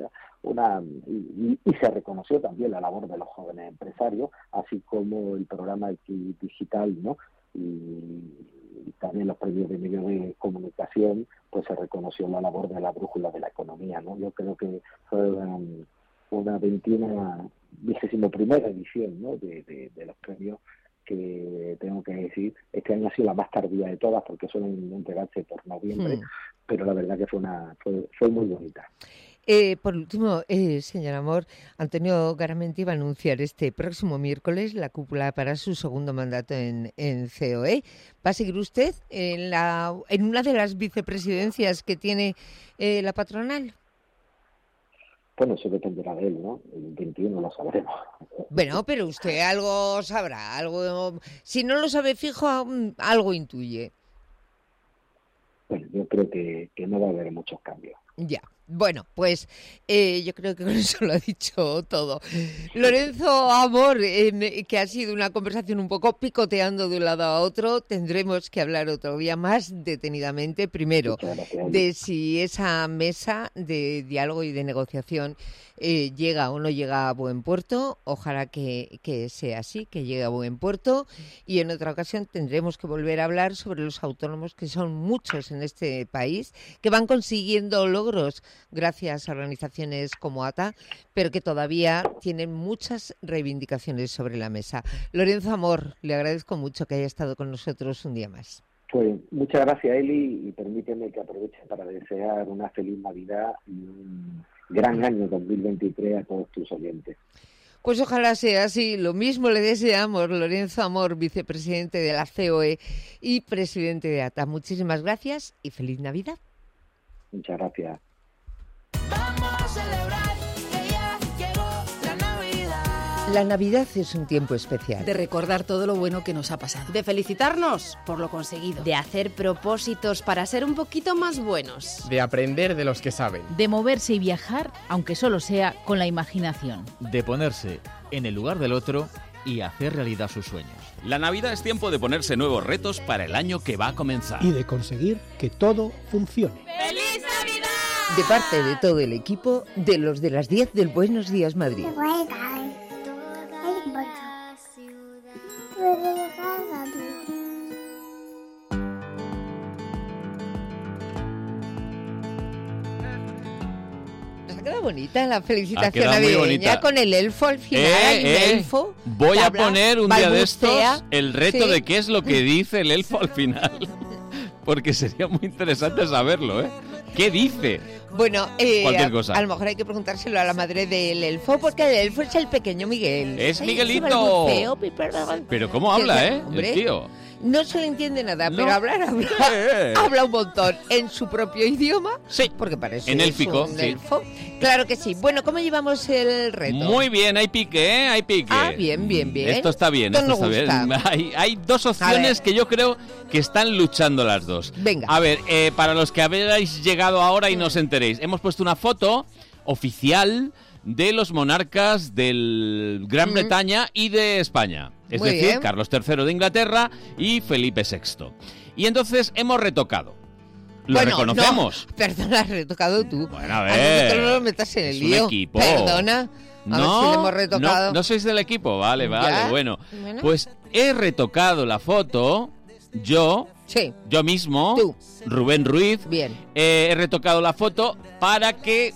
y se reconoció también la labor de los jóvenes empresarios, así como el programa digital, ¿no? Y también los premios de medios de comunicación, pues se reconoció la labor de la brújula de la economía, ¿no? Yo creo que fue una 21ª edición, ¿no? de los premios, que tengo que decir, este año ha sido la más tardía de todas porque suelen entregarse por noviembre, pero la verdad que fue muy bonita. Por último, señor Amor, Antonio Garamendi va a anunciar este próximo miércoles la cúpula para su segundo mandato en COE. ¿Va a seguir usted en una de las vicepresidencias que tiene la patronal? Bueno, eso dependerá de él, ¿no? El 21 lo sabremos. Bueno, pero usted algo sabrá, algo. Si no lo sabe fijo, algo intuye. Bueno, yo creo que no va a haber muchos cambios. Ya. Bueno, pues yo creo que con eso lo ha dicho todo. Lorenzo Amor, que ha sido una conversación un poco picoteando de un lado a otro, tendremos que hablar otro día más detenidamente, primero, de si esa mesa de diálogo y de negociación llega o no llega a buen puerto. Ojalá que sea así, que llegue a buen puerto. Y en otra ocasión tendremos que volver a hablar sobre los autónomos, que son muchos en este país, que van consiguiendo logros gracias a organizaciones como ATA, pero que todavía tienen muchas reivindicaciones sobre la mesa. Lorenzo Amor, le agradezco mucho que haya estado con nosotros un día más. Pues muchas gracias, Eli, y permíteme que aproveche para desear una feliz Navidad y un gran año 2023 a todos tus oyentes. Pues ojalá sea así. Lo mismo le deseamos, Lorenzo Amor, vicepresidente de la COE y presidente de ATA. Muchísimas gracias y feliz Navidad. Muchas gracias. Vamos a celebrar que ya llegó la Navidad. La Navidad es un tiempo especial. De recordar todo lo bueno que nos ha pasado. De felicitarnos por lo conseguido. De hacer propósitos para ser un poquito más buenos. De aprender de los que saben. De moverse y viajar, aunque solo sea con la imaginación. De ponerse en el lugar del otro y hacer realidad sus sueños. La Navidad es tiempo de ponerse nuevos retos para el año que va a comenzar. Y de conseguir que todo funcione. ¡Feliz Navidad! De parte de todo el equipo de los de las 10 del Buenos Días Madrid. Nos ha quedado bonita la felicitación navideña con el elfo al final. El elfo voy a poner un día de estos el reto sí. de qué es lo que dice el elfo al final. Porque sería muy interesante saberlo, ¿eh? ¿Qué dice? Bueno, cualquier cosa. A lo mejor hay que preguntárselo a la madre del elfo, porque el elfo es el pequeño Miguel. ¡Es Miguelito! Pero ¿cómo habla, hombre, el tío? No se le entiende nada, pero hablar habla un montón en su propio idioma. Sí, porque parece en élfico, un elfo. Claro que sí. Bueno, ¿cómo llevamos el reto? Muy bien, hay pique, ¿eh? Hay pique. Ah, bien. Esto está bien, Esto esto está gusta. bien. Hay dos opciones que yo creo que están luchando las dos. Venga. A ver, para los que habéis llegado ahora y no os enteréis, hemos puesto una foto oficial de los monarcas del Gran Bretaña y de España. Es Muy decir, bien. Carlos III de Inglaterra y Felipe VI. Y entonces hemos retocado. Lo reconocemos. No, perdona, has retocado tú. Bueno, a ver. nosotros no lo metas en el es lío. un equipo. Perdona. A ver si le hemos retocado. No sois del equipo. Vale, ¿Ya? bueno. Pues he retocado la foto. Yo mismo, Tú. Rubén Ruiz, Bien. He retocado la foto para que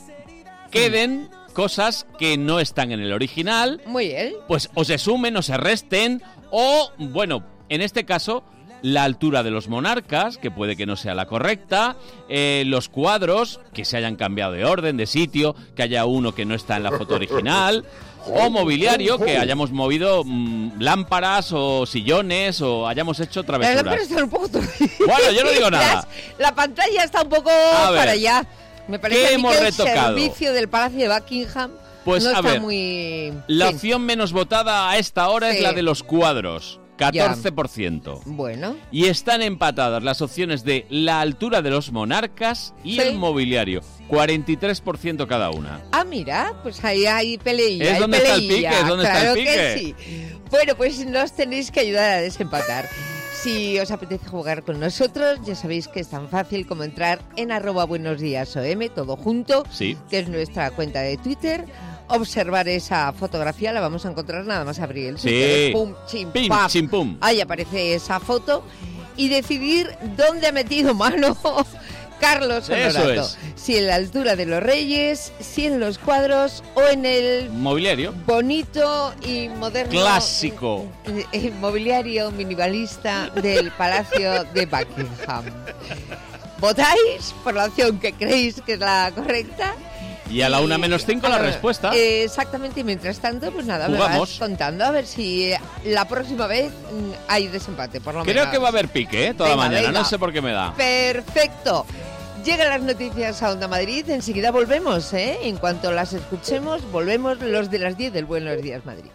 queden cosas que no están en el original. Muy bien. Pues o se sumen o se resten, o, bueno, en este caso, la altura de los monarcas, que puede que no sea la correcta, los cuadros, que se hayan cambiado de orden, de sitio, que haya uno que no está en la foto original, o mobiliario, que hayamos movido lámparas o sillones o hayamos hecho Las travesuras. lámparas están un poco Bueno, yo no digo nada. La pantalla está un poco ver, para allá. Me parece ¿qué a mí hemos que el retocado? servicio del Palacio de Buckingham Pues no a está ver, muy... la Sí. opción menos votada a esta hora es Sí. la de los cuadros, 14%. Bueno. Y están empatadas las opciones de la altura de los monarcas y el mobiliario, 43% cada una. Ah, mira, pues ahí hay peleilla. Es hay donde está el peleilla. pique, es donde está el Claro pique. que sí. Bueno, pues nos tenéis que ayudar a desempatar. Si os apetece jugar con nosotros, ya sabéis que es tan fácil como entrar en @buenosdiasom, todo junto, Sí. que es nuestra cuenta de Twitter. Observar esa fotografía, la vamos a encontrar nada más abrir el Twitter. Sí. Pum, chim, Pim, pam. chim, pum. Ahí aparece esa foto y decidir dónde ha metido mano Carlos Eso Honorato. es. Si en la altura de los Reyes, si en los cuadros o en el Mobiliario. bonito y moderno Clásico. mobiliario minimalista del Palacio de Buckingham. ¿Votáis por la opción que creéis que es la correcta? Y a la 1:05 la respuesta. Exactamente, y mientras tanto, pues nada, me Jugamos. vas contando a ver si la próxima vez hay desempate, por lo menos. Creo que va a haber pique, toda Venga, mañana, venga. no sé por qué me da. Perfecto. Llegan las noticias a Onda Madrid, enseguida volvemos, ¿eh? En cuanto las escuchemos, volvemos los de las 10 del Buenos Días Madrid.